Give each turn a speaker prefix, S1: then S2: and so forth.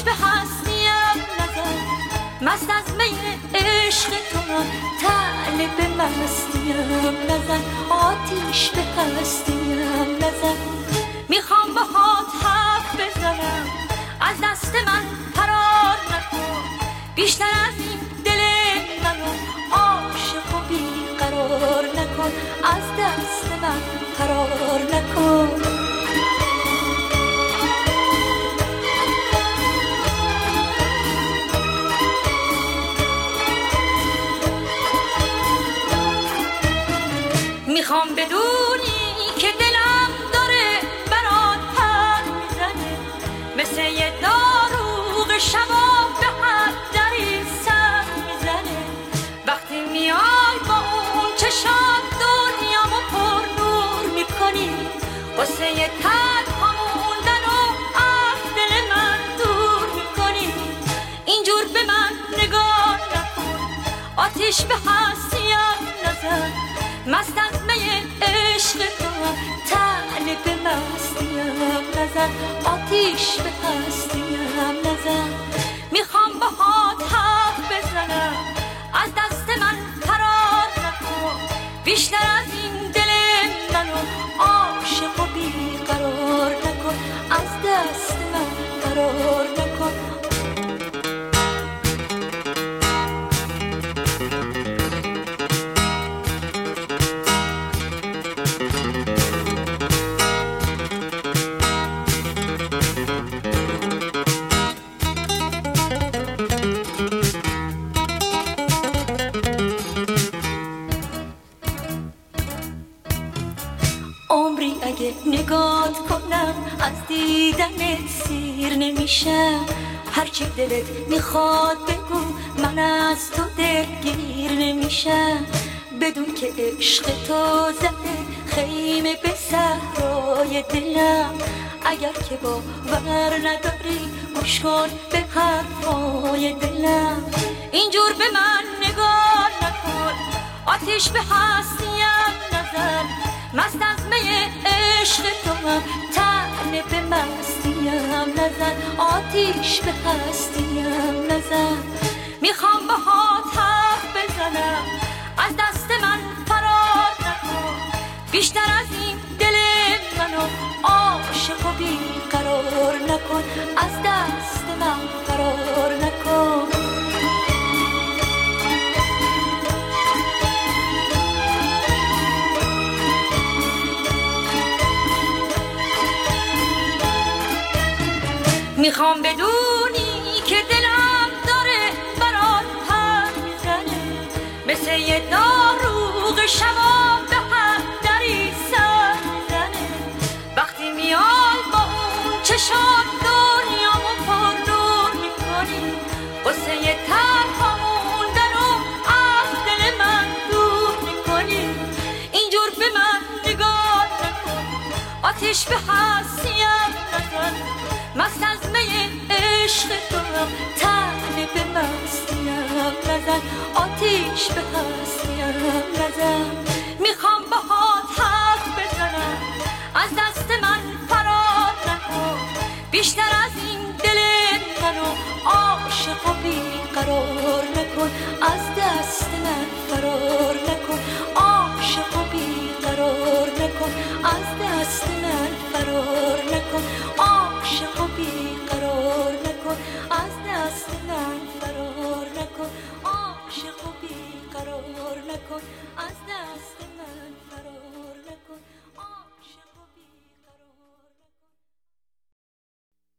S1: به هستیم نزن، مست از می عشق تو طالب مستیم نزن، آتیش به هستیم نزن. میخوام باهات حرف بزنم، از دست من فرار نکن، بیشتر از این دل منو عاشق و بیقرار نکن، از دست من فرار نکن. میخوام بدونی که دلم داره برات پر میزنه، مثل یه داروغ شبا به هر دری سر میزنه. وقتی میای با اون چشات دنیامو پر نور میکنی، واسه یه تنها موندن و از دل من دور میکنی. اینجور به من نگاه نکن، آتیش به هستیم نزن، مست از می عشق تو طالب مستیم نزن، آتیش به هستیم نزن. میخوام باهات حرف بزنم، از دست من فرار نکن، بیشتر از این دل منو عاشق و بیقرار نکن، از دست من فرار نکن. عمری اگه نگات کنم از دیدنت سیر نمیشم، هرچی دلت میخواد بگو من از تو دلگیر نمیشم. بدون که عشق تو زده خیمه به صحرای دلم، اگر که باور نداری گوش کن به حرفای دلم. اینجور به من نگاه نکن، آتیش به هستیم نزن، مست از می عشق تو طالب مستیم نزن، آتیش به هستیم نزن. میخوام باهات حرف بزنم، از دست من فرار نکن، بیشتر از این دل منو عاشق و بیقرار نکن، از دست من فرار نکن. میخوام بدونی که دلم داره برات پر میزنه، مثل یه داروغ شبا به هر دری سر میزنه. وقتی میای با اون چشات دنیامو پر نور میکنی، واسه یه تنها موندن و از دل من دور میکنی. اینجور به من نگاه نکن، آتیش به هستیم نزن، مست از می عشق تو طالب مستیم نزن، آتیش به هستیم نزن. میخوام باهات حرف بزنم، از دست من فرار نکن، بیشتر از این دل منو عاشق و بیقرار نکن، از دست من فرار نکن، عاشق و بیقرار نکن، از دست من فرار نکن، عاشق و بیقرار نکن، از دست من فرار نکن، عاشق و بیقرار نکن، از دست